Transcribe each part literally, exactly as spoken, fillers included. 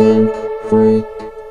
Synth Freak.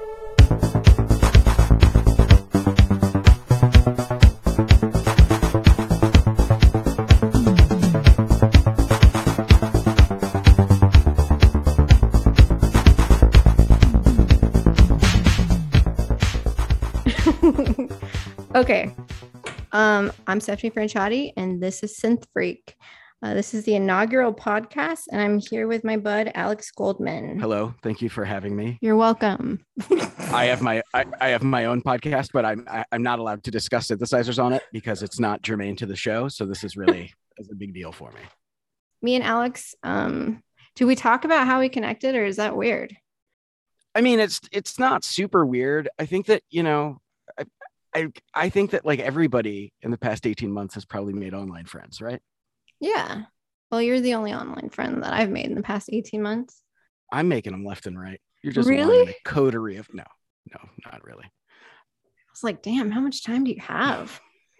Okay. Um, I'm Stephanie Franchiotti, and this is Synth Freak. Uh, this is the inaugural podcast, and I'm here with my bud, Alex Goldman. Hello. Thank you for having me. You're welcome. I have my I, I have my own podcast, but I'm I, I'm not allowed to discuss synthesizers on it because it's not germane to the show. So this is really is a big deal for me. Me and Alex, um, do we talk about how we connected, or is that weird? I mean, it's it's not super weird. I think that, you know, I I, I think that like everybody in the past eighteen months has probably made online friends, right? Yeah. Well, you're the only online friend that I've made in the past eighteen months. I'm making them left and right. You're just really a coterie of no, no, not really. I was like, damn, how much time do you have?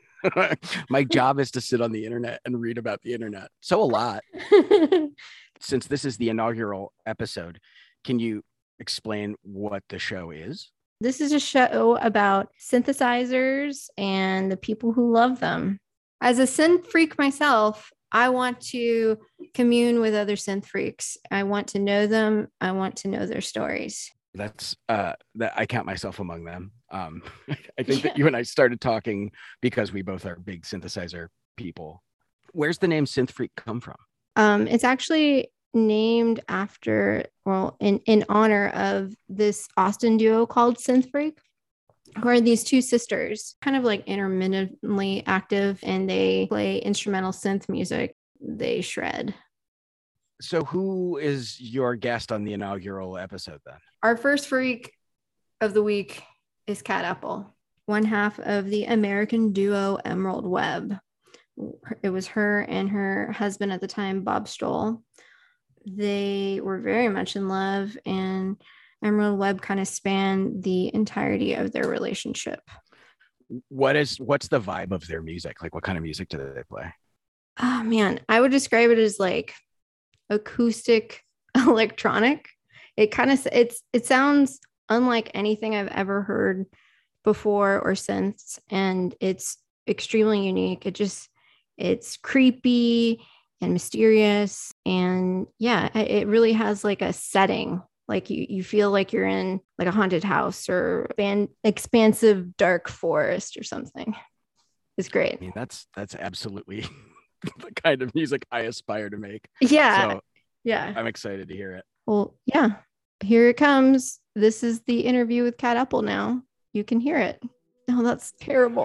My job is to sit on the internet and read about the internet. So a lot. Since this is the inaugural episode, can you explain what the show is? This is a show about synthesizers and the people who love them. As a synth freak myself, I want to commune with other synth freaks. I want to know them. I want to know their stories. That's uh that I count myself among them. Um, I think yeah. that you and I started talking because we both are big synthesizer people. Where's the name Synth Freak come from? Um, it's actually named after, well, in, in honor of this Austin duo called Synth Freak, who are these two sisters, kind of like intermittently active, and they play instrumental synth music. They shred. So who is your guest on the inaugural episode then? Our first freak of the week is Cat Apple, one half of the American duo Emerald Webb. It was her and her husband at the time, Bob Stoll. They were very much in love, and Emerald Webb kind of spanned the entirety of their relationship. What is what's the vibe of their music? Like, what kind of music do they play? Oh man, I would describe it as like acoustic electronic. It kind of it's it sounds unlike anything I've ever heard before or since, and it's extremely unique. It just it's creepy and mysterious, and yeah, it really has like a setting. Like you, you feel like you're in like a haunted house or an expansive dark forest or something. It's great. I mean, that's that's absolutely the kind of music I aspire to make. Yeah, so yeah. I'm excited to hear it. Well, yeah, here it comes. This is the interview with Cat Apple. Now you can hear it. Oh, that's terrible.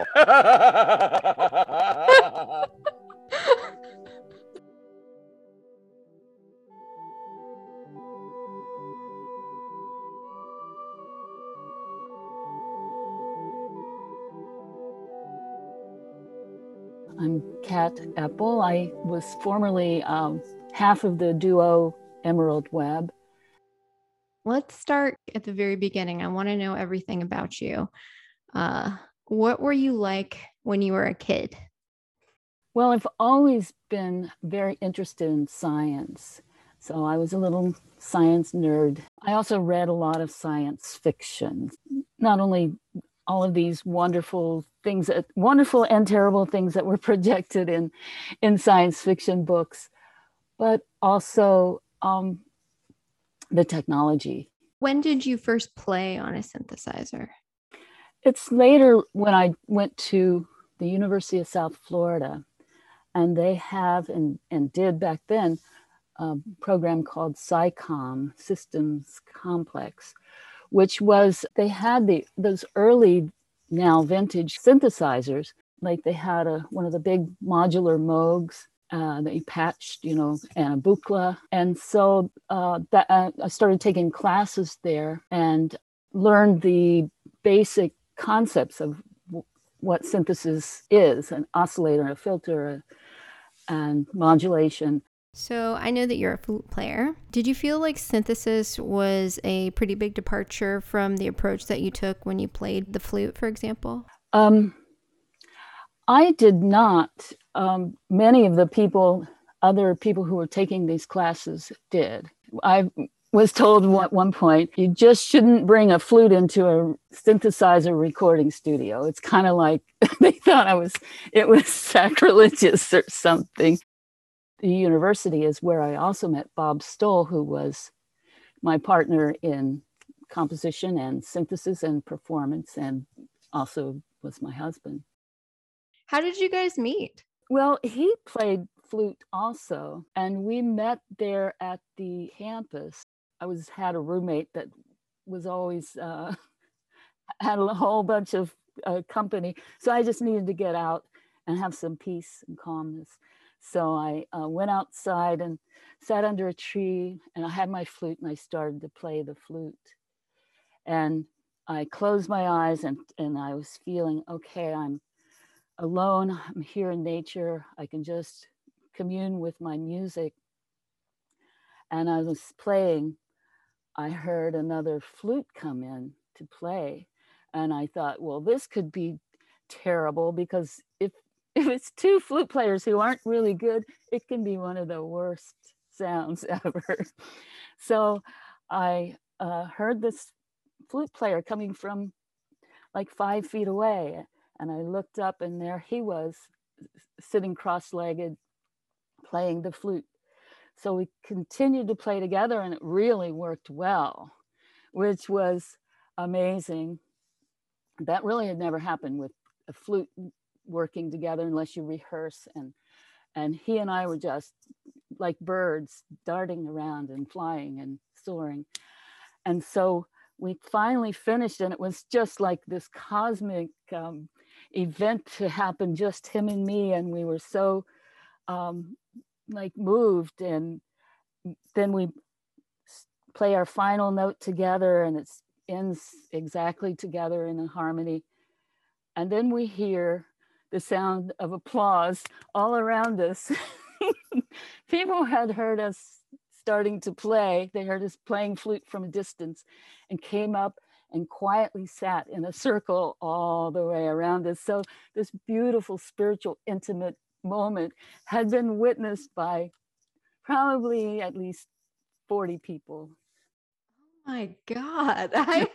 I'm Cat Apple. I was formerly um, half of the duo Emerald Webb. Let's start at the very beginning. I want to know everything about you. Uh, what were you like when you were a kid? Well, I've always been very interested in science. So I was a little science nerd. I also read a lot of science fiction, not only all of these wonderful things, that, wonderful and terrible things that were projected in, in science fiction books, but also um, the technology. When did you first play on a synthesizer? It's later when I went to the University of South Florida, and they have, and, and did back then, a program called SciComm, Systems Complex, which was, they had the those early, now vintage synthesizers, like they had a one of the big modular Moogs uh, that you patched, you know, and a Buchla. And so uh, that uh, I started taking classes there and learned the basic concepts of w- what synthesis is, an oscillator, a filter, and modulation. So I know that you're a flute player. Did you feel like synthesis was a pretty big departure from the approach that you took when you played the flute, for example? Um, I did not. Um, many of the people, other people who were taking these classes did. I was told at one point, you just shouldn't bring a flute into a synthesizer recording studio. It's kind of like they thought I was, it was sacrilegious or something. The university is where I also met Bob Stoll, who was my partner in composition and synthesis and performance, and also was my husband. How did you guys meet? Well, he played flute also, and we met there at the campus. I was had a roommate that was always uh, had a whole bunch of uh, company, so I just needed to get out and have some peace and calmness. So I uh, went outside and sat under a tree, and I had my flute, and I started to play the flute. And I closed my eyes, and, and I was feeling, okay, I'm alone, I'm here in nature, I can just commune with my music. And I was playing, I heard another flute come in to play. And I thought, well, this could be terrible, because if if it's two flute players who aren't really good, it can be one of the worst sounds ever. So I uh, heard this flute player coming from like five feet away. And I looked up, and there he was, sitting cross-legged, playing the flute. So we continued to play together, and it really worked well, which was amazing. That really had never happened with a flute working together unless you rehearse. And and he and I were just like birds darting around and flying and soaring. And so we finally finished, and it was just like this cosmic um, event to happen, just him and me. And we were so um, like moved. And then we play our final note together, and it ends exactly together in a harmony. And then we hear the sound of applause all around us. People had heard us starting to play. They heard us playing flute from a distance and came up and quietly sat in a circle all the way around us. So this beautiful, spiritual, intimate moment had been witnessed by probably at least forty people. Oh my God. I...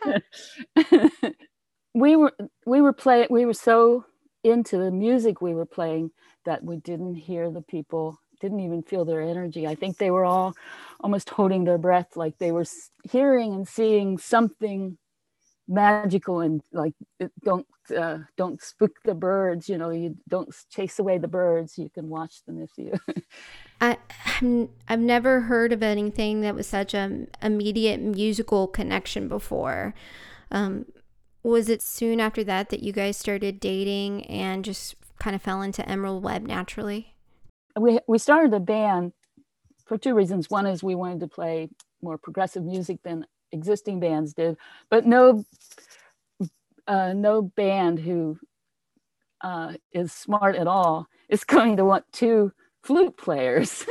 we were we were playing, we were so into the music we were playing that we didn't hear the people, didn't even feel their energy. I think they were all almost holding their breath, like they were hearing and seeing something magical, and like, don't uh, don't spook the birds, you know, you don't chase away the birds, you can watch them if you I I've never heard of anything that was such a immediate musical connection before. Um, was it soon after that that you guys started dating and just kind of fell into Emerald Web naturally? We we started a band for two reasons. One is we wanted to play more progressive music than existing bands did, but no uh, no band who uh, is smart at all is going to want two flute players.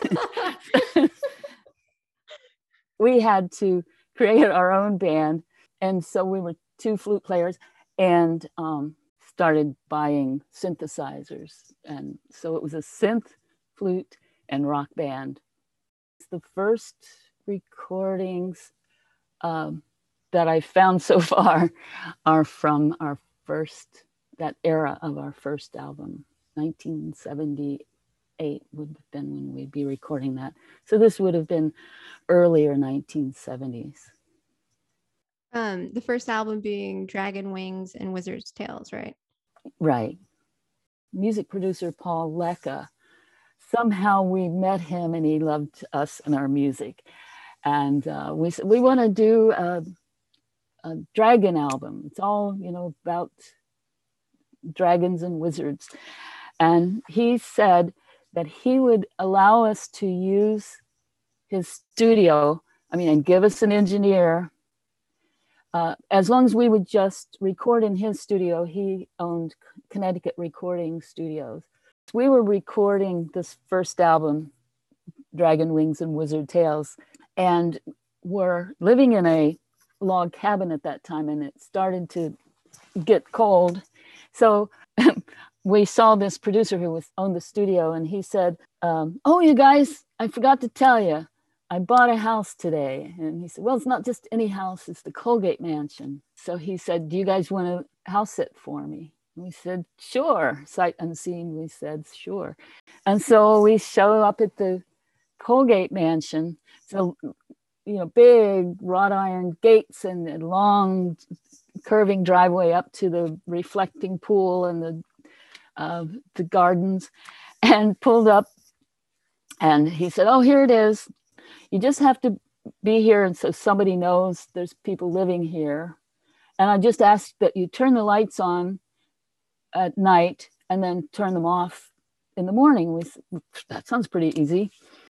We had to create our own band, and so we were two flute players, and um, started buying synthesizers, and so it was a synth, flute, and rock band. The first recordings um, that I found so far are from our first, that era of our first album, nineteen seventy-eight would have been when we'd be recording that. So this would have been earlier nineteen seventies. Um, the first album being Dragon Wings and Wizard's Tales, right? Right. Music producer Paul Lecca, somehow we met him and he loved us and our music. And uh, we said, we want to do a, a dragon album. It's all, you know, about dragons and wizards. And he said that he would allow us to use his studio, I mean, and give us an engineer. Uh, as long as we would just record in his studio. He owned Connecticut Recording Studios. We were recording this first album, Dragon Wings and Wizard Tales, and were living in a log cabin at that time, and it started to get cold. So we saw this producer who was owned the studio, and he said, um, oh, you guys, I forgot to tell you, I bought a house today. And he said, well, it's not just any house, it's the Colgate Mansion. So he said, do you guys want to house sit for me? And we said, sure. Sight unseen, we said, sure. And so we show up at the Colgate Mansion. So, you know, big wrought iron gates and a long curving driveway up to the reflecting pool and the uh, the gardens, and pulled up. And he said, oh, here it is. You just have to be here, and so somebody knows there's people living here. And I just ask that you turn the lights on at night and then turn them off in the morning. We said, that sounds pretty easy.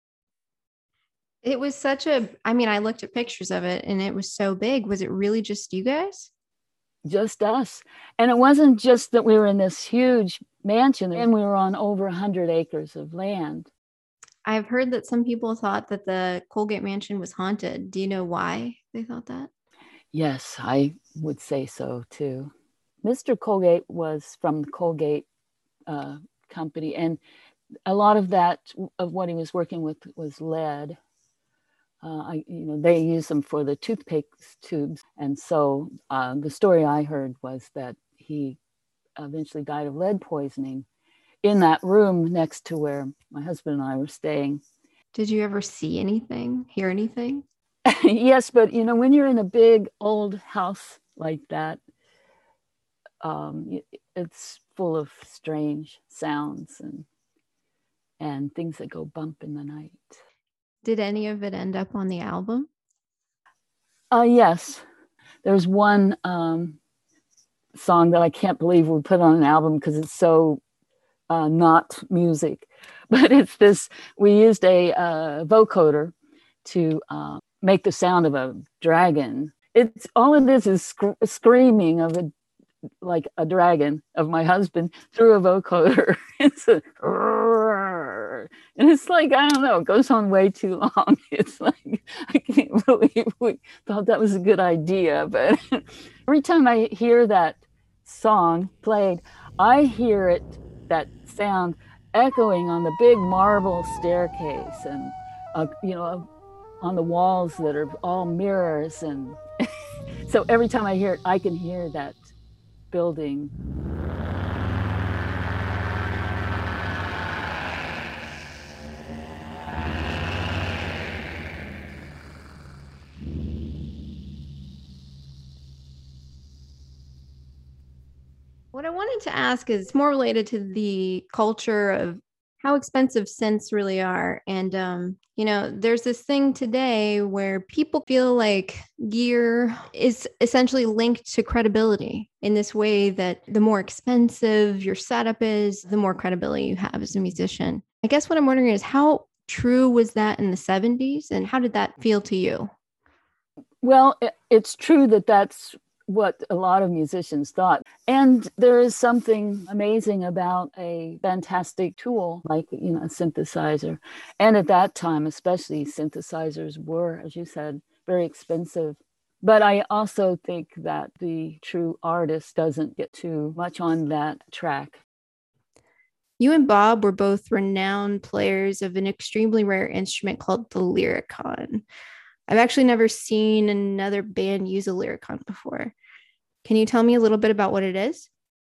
It was such a, I mean, I looked at pictures of it and it was so big. Was it really just you guys? Just us. And it wasn't just that we were in this huge mansion, and we were on over one hundred acres of land. I've heard that some people thought that the Colgate Mansion was haunted. Do you know why they thought that? Yes, I would say so too. Mister Colgate was from the Colgate uh, company, and a lot of that, of what he was working with, was lead. Uh, I, you know, they use them for the toothpaste tubes. And so uh, the story I heard was that he eventually died of lead poisoning in that room next to where my husband and I were staying. Did you ever see anything, hear anything? Yes, but you know, when you're in a big old house like that, um, it's full of strange sounds and and things that go bump in the night. Did any of it end up on the album? Uh, yes, there's one um, song that I can't believe we put on an album because it's so uh, not music, but it's this, we used a uh, vocoder to uh, make the sound of a dragon. It's all it is is sc- screaming of a, like a dragon of my husband through a vocoder. It's a, and it's like, I don't know, it goes on way too long. It's like, I can't believe we thought that was a good idea. But every time I hear that song played, I hear it, that sound echoing on the big marble staircase, and uh, you know, on the walls that are all mirrors. And so every time I hear it, I can hear that building. What I wanted to ask is more related to the culture of how expensive synths really are. And, um, you know, there's this thing today where people feel like gear is essentially linked to credibility in this way that the more expensive your setup is, the more credibility you have as a musician. I guess what I'm wondering is, how true was that in the seventies, and how did that feel to you? Well, it's true that that's what a lot of musicians thought. And there is something amazing about a fantastic tool like, you know, a synthesizer. And at that time, especially, synthesizers were, as you said, very expensive. But I also think that the true artist doesn't get too much on that track. You and Bob were both renowned players of an extremely rare instrument called the Lyricon. I've actually never seen another band use a Lyricon before. Can you tell me a little bit about what it is?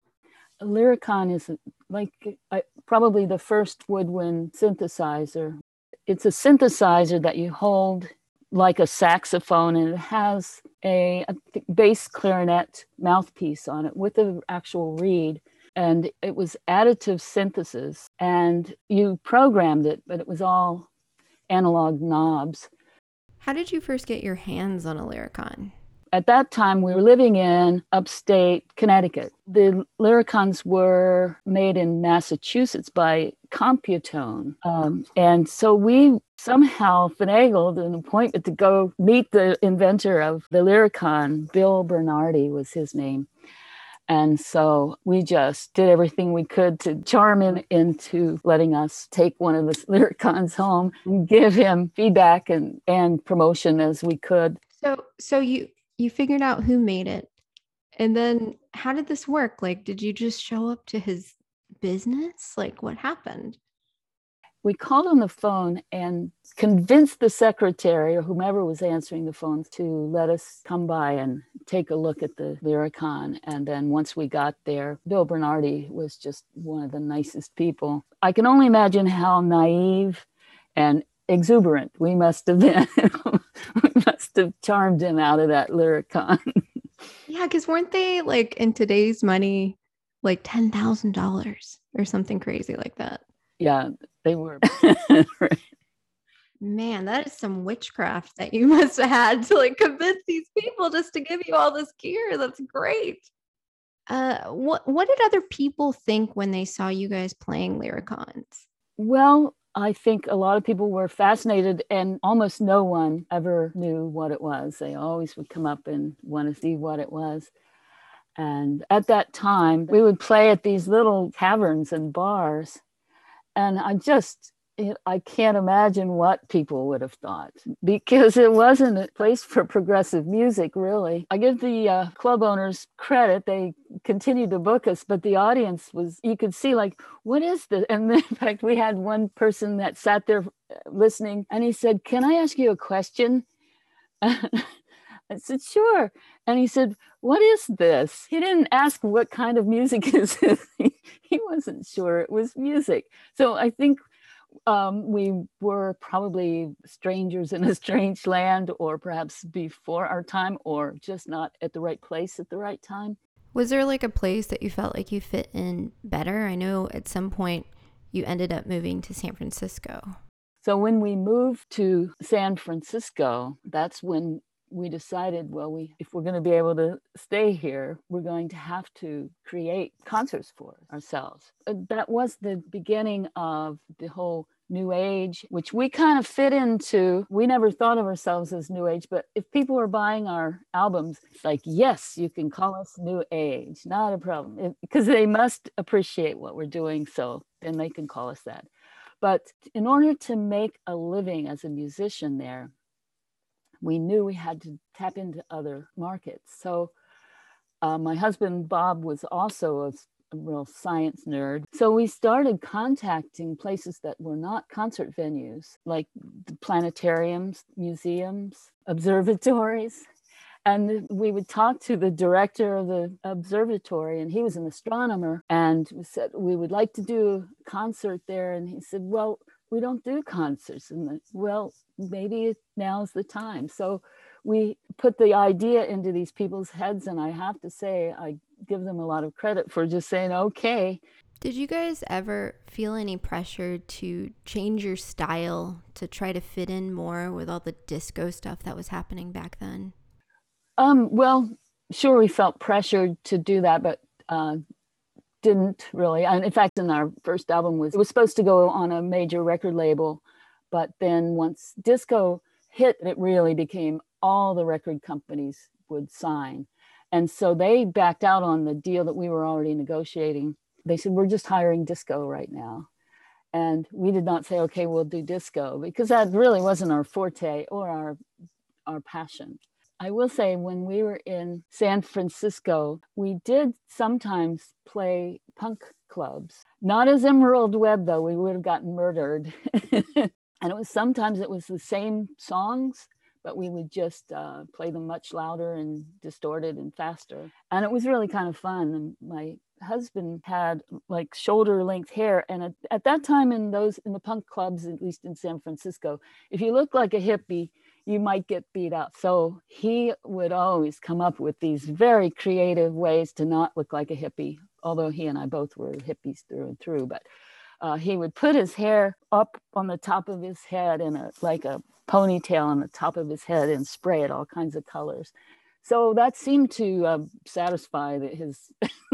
A Lyricon is like uh, probably the first woodwind synthesizer. It's a synthesizer that you hold like a saxophone, and it has a, a bass clarinet mouthpiece on it with an actual reed. And it was additive synthesis, and you programmed it, but it was all analog knobs. How did you first get your hands on a Lyricon? At that time, we were living in upstate Connecticut. The Lyricons were made in Massachusetts by Computone. Um, and so we somehow finagled an appointment to go meet the inventor of the Lyricon. Bill Bernardi was his name. And so we just did everything we could to charm him into letting us take one of the Lyricons home and give him feedback and, and promotion as we could. So so you you figured out who made it. And then how did this work? Like, did you just show up to his business? Like, what happened? we called on the phone and convinced the secretary or whomever was answering the phone to let us come by and take a look at the Lyricon. And then once we got there, Bill Bernardi was just one of the nicest people. I can only imagine how naive and exuberant we must have been. We must have charmed him out of that Lyricon. Yeah, because weren't they like in today's money, like ten thousand dollars or something crazy like that? Yeah, they were. Right. Man, that is some witchcraft that you must have had to like convince these people just to give you all this gear. That's great. Uh, what what did other people think when they saw you guys playing Lyricons? Well, I think a lot of people were fascinated, and almost no one ever knew what it was. They always would come up and want to see what it was. And at that time, we would play at these little taverns and bars. And I just, I can't imagine what people would have thought, because it wasn't a place for progressive music, really. I give the uh, club owners credit. They continued to book us, but the audience was, you could see like, what is this? And in fact, we had one person that sat there listening, and he said, "Can I ask you a question?" I said, "Sure." And he said, "What is this?" He didn't ask what kind of music is it. He wasn't sure it was music. So I think um, we were probably strangers in a strange land, or perhaps before our time, or just not at the right place at the right time. Was there like a place that you felt like you fit in better? I know at some point you ended up moving to San Francisco. So when we moved to San Francisco, that's when we decided, well, we if we're going to be able to stay here, we're going to have to create concerts for ourselves. That was the beginning of the whole New Age, which we kind of fit into. We never thought of ourselves as New Age, but if people were buying our albums, it's like, yes, you can call us New Age, not a problem, because they must appreciate what we're doing, so then they can call us that. But in order to make a living as a musician there, we knew we had to tap into other markets. So uh, my husband, Bob, was also a, a real science nerd. So we started contacting places that were not concert venues, like the planetariums, museums, observatories. And we would talk to the director of the observatory, and he was an astronomer, and we said, we would like to do a concert there. And he said, well, we don't do concerts. And the, well, maybe now's the time. So we put the idea into these people's heads, and I have to say, I give them a lot of credit for just saying, okay. Did you guys ever feel any pressure to change your style to try to fit in more with all the disco stuff that was happening back then? Um, well, sure, we felt pressured to do that, but uh, didn't really. And in fact, in our first album, was it was supposed to go on a major record label, but then once disco hit, it really became all the record companies would sign. And so they backed out on the deal that we were already negotiating. They said, we're just hiring disco right now. And we did not say, okay, we'll do disco, because that really wasn't our forte or our our passion. I will say, when we were in San Francisco, we did sometimes play punk clubs. Not as Emerald Webb, though. We would have gotten murdered. And it was sometimes it was the same songs, but we would just uh, play them much louder and distorted and faster. And it was really kind of fun. And my husband had like shoulder length hair. And at, at that time in those, in the punk clubs, at least in San Francisco, if you looked like a hippie, you might get beat up. So he would always come up with these very creative ways to not look like a hippie, although he and I both were hippies through and through. But uh, he would put his hair up on the top of his head in a like a ponytail on the top of his head and spray it all kinds of colors. So that seemed to uh, satisfy the, his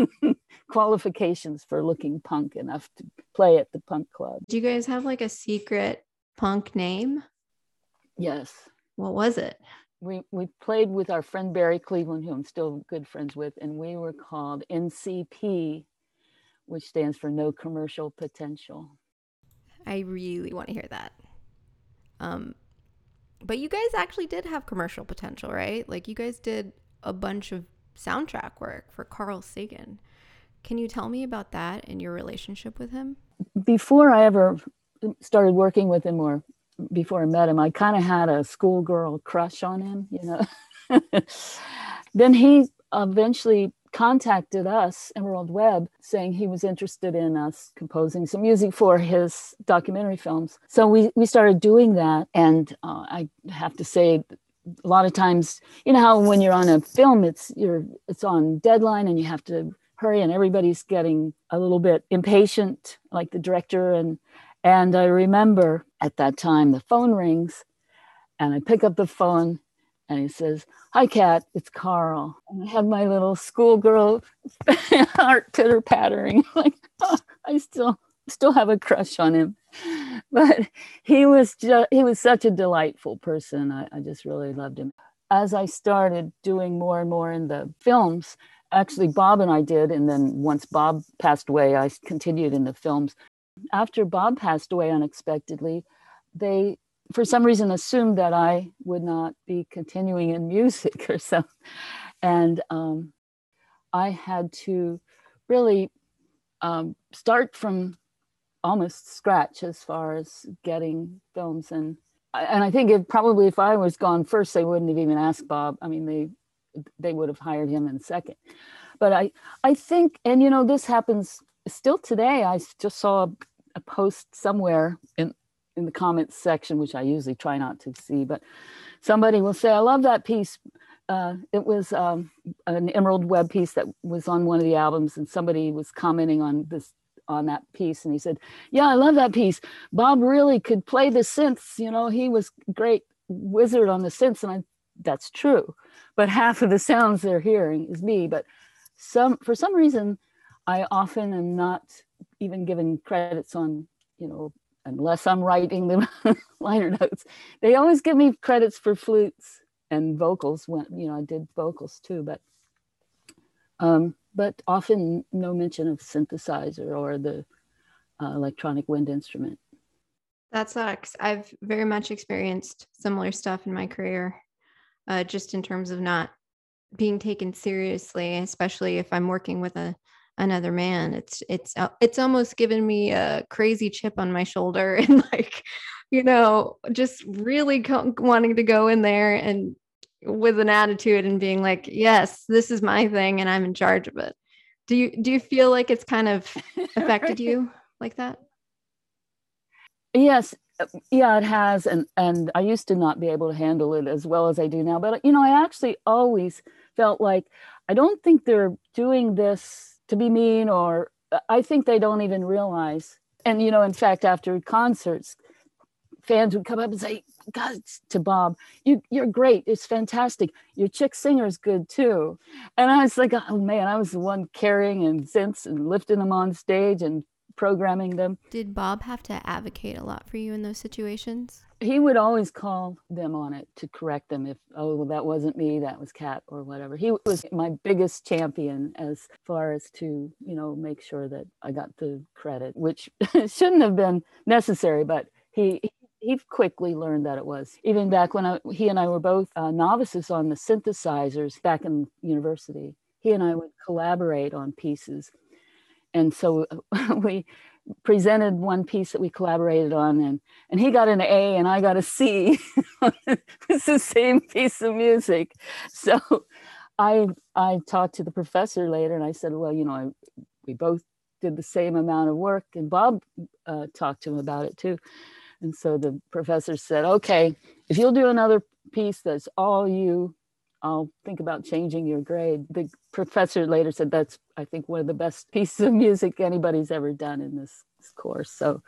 qualifications for looking punk enough to play at the punk club. Do you guys have like a secret punk name? Yes. What was it? We we played with our friend Barry Cleveland, who I'm still good friends with, and we were called N C P, which stands for No Commercial Potential. I really want to hear that. Um, but you guys actually did have commercial potential, right? Like you guys did a bunch of soundtrack work for Carl Sagan. Can you tell me about that and your relationship with him? Before I ever started working with him, or before I met him, I kind of had a schoolgirl crush on him, you know. Then he eventually contacted us, Emerald Webb, saying he was interested in us composing some music for his documentary films. So we, we started doing that. And uh, I have to say, a lot of times, you know how when you're on a film, it's you're it's on deadline and you have to hurry, and everybody's getting a little bit impatient, like the director. And and I remember at that time the phone rings, and I pick up the phone, and he says, "Hi, Kat, it's Carl." And I had my little schoolgirl heart pitter pattering, like, oh, I still still have a crush on him. But he was just, he was such a delightful person. I, I just really loved him. As I started doing more and more in the films, actually Bob and I did, and then once Bob passed away, I continued in the films. After Bob passed away unexpectedly, they, for some reason, assumed that I would not be continuing in music or so. And um, I had to really um, start from almost scratch as far as getting films. And and I think if probably if I was gone first, they wouldn't have even asked Bob. I mean, they they would have hired him in second. But I I think, and you know, this happens still today. I just saw a, a post somewhere in in the comments section, which I usually try not to see, but somebody will say, "I love that piece." Uh, it was um, an Emerald Webb piece that was on one of the albums, and somebody was commenting on this on that piece, and he said, "Yeah, I love that piece. Bob really could play the synths. You know, he was a great wizard on the synths." And I, that's true, but half of the sounds they're hearing is me. But some, for some reason, I often am not even given credits on, you know, unless I'm writing the liner notes. They always give me credits for flutes and vocals when, you know, I did vocals too, but um, but often no mention of synthesizer or the uh, electronic wind instrument. That sucks. I've very much experienced similar stuff in my career, uh, just in terms of not being taken seriously, especially if I'm working with a another man. It's it's uh, it's almost given me a crazy chip on my shoulder, and like, you know, just really co- wanting to go in there and with an attitude and being like, yes, this is my thing and I'm in charge of it. Do you do you feel like it's kind of affected you like that? Yes, yeah, it has. And and I used to not be able to handle it as well as I do now. But, you know, I actually always felt like, I don't think they're doing this to be mean, or I think they don't even realize. And, you know, in fact, after concerts, fans would come up and say, "God," to Bob, you, you're great. It's fantastic. Your chick singer is good too. And I was like, oh man, I was the one carrying and synths and lifting them on stage and programming them. Did Bob have to advocate a lot for you in those situations? He would always call them on it to correct them if, oh, well, that wasn't me, that was Kat or whatever. He was my biggest champion as far as to, you know, make sure that I got the credit, which shouldn't have been necessary, but he he quickly learned that it was. Even back when I, he and I were both uh, novices on the synthesizers back in university, he and I would collaborate on pieces. And so we presented one piece that we collaborated on, and, and he got an A and I got a C. It's the same piece of music. So I I talked to the professor later and I said, well, you know, I, we both did the same amount of work, and Bob uh, talked to him about it too. And so the professor said, okay, if you'll do another piece that's all you, I'll think about changing your grade. The professor later said, that's, I think, one of the best pieces of music anybody's ever done in this, this course. So,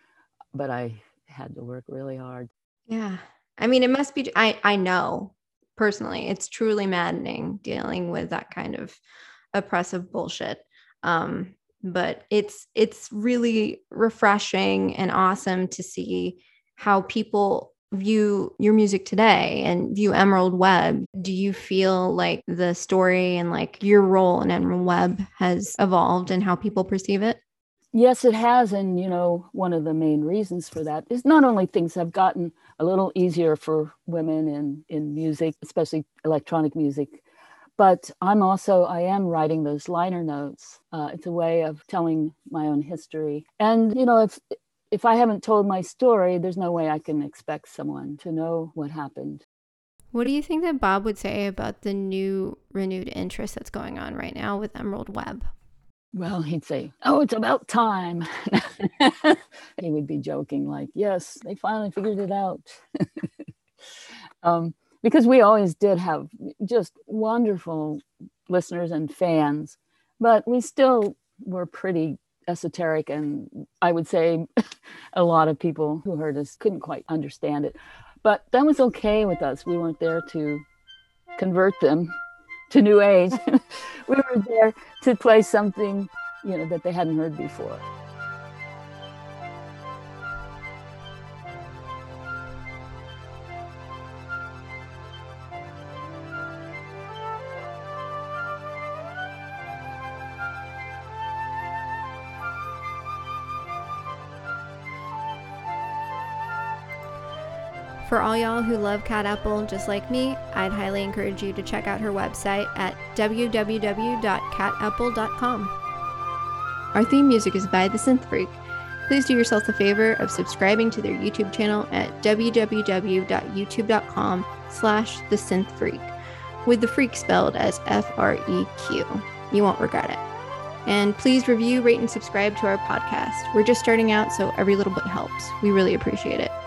but I had to work really hard. Yeah. I mean, it must be, I, I know personally, it's truly maddening dealing with that kind of oppressive bullshit. Um, but it's, it's really refreshing and awesome to see how people view your music today and view Emerald Webb. Do you feel like the story and like your role in Emerald Webb has evolved in how people perceive it? Yes, it has. And, you know, one of the main reasons for that is not only things have gotten a little easier for women in, in music, especially electronic music, but I'm also, I am writing those liner notes. Uh, it's a way of telling my own history. And, you know, if if I haven't told my story, there's no way I can expect someone to know what happened. What do you think that Bob would say about the new renewed interest that's going on right now with Emerald Web? Well, he'd say, oh, it's about time. He would be joking like, yes, they finally figured it out. um, because we always did have just wonderful listeners and fans, but we still were pretty esoteric. And I would say a lot of people who heard us couldn't quite understand it. But that was okay with us. We weren't there to convert them to New Age. We were there to play something, you know, that they hadn't heard before. For all y'all who love Cat Apple just like me, I'd highly encourage you to check out her website at w w w dot cat apple dot com. Our theme music is by The Synth Freak. Please do yourself the favor of subscribing to their YouTube channel at w w w dot youtube dot com slash the synth freak, with the freak spelled as F R E Q. You won't regret it. And please review, rate, and subscribe to our podcast. We're just starting out, so every little bit helps. We really appreciate it.